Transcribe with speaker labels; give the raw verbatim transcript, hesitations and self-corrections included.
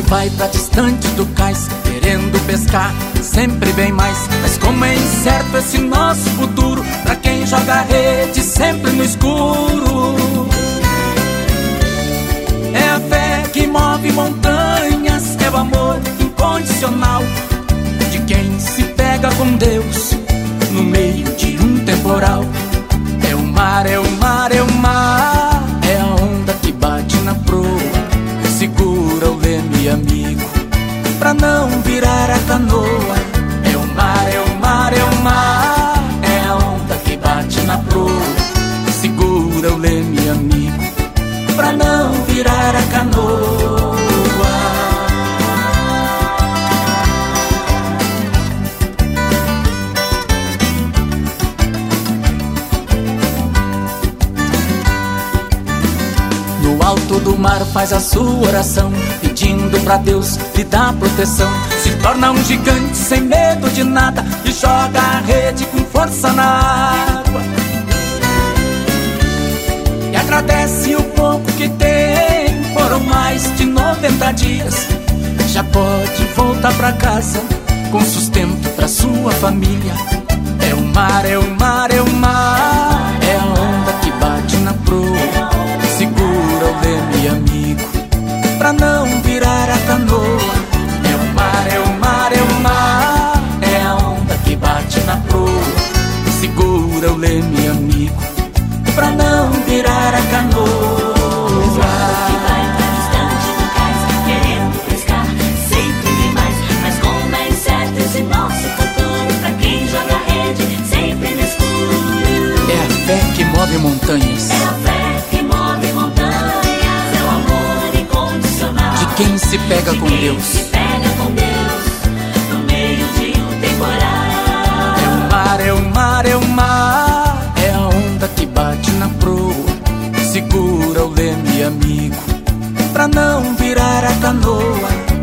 Speaker 1: vai pra distante do cais, querendo pescar, sempre bem mais. Mas como é incerto esse nosso futuro, pra quem joga a rede sempre no escuro. É a fé que move montanhas, é o amor incondicional de quem se pega com Deus no meio de um temporal. É o mar, é o mar, é o mar, é a onda que bate na proa, segura o leme, amigo, pra não virar a canoa. É o mar, é o mar, é o mar, é a onda que bate na proa, segura o leme, amigo, pra não virar a canoa. No alto do mar faz a sua oração, pedindo pra Deus lhe dar proteção. Se torna um gigante sem medo de nada e joga a rede com força na água. E agradece o pouco que tem, foram mais de noventa dias. Já pode voltar pra casa com sustento pra sua família. É o mar, é o mar, é o mar, é a onda que bate na proa, segura o leme, amigo, pra não virar a canoa. É o mar, é o mar, é o mar, é a onda que bate na proa, segura o leme, amigo, pra não virar a canoa.
Speaker 2: Que vai pra distante do cais, querendo pescar, sempre vem mais. Mas como é incerto esse nosso futuro, pra quem joga a rede sempre no escuro.
Speaker 1: É a fé que move montanhas,
Speaker 2: É a fé que move montanhas, é o amor incondicional
Speaker 1: de quem se pega
Speaker 2: de
Speaker 1: com
Speaker 2: quem
Speaker 1: Deus.
Speaker 2: se pega com Deus no meio de um temporal.
Speaker 1: É o mar, é o mar, é o mar, é a onda que bate na proa, segura o leme, amigo, pra não virar a canoa.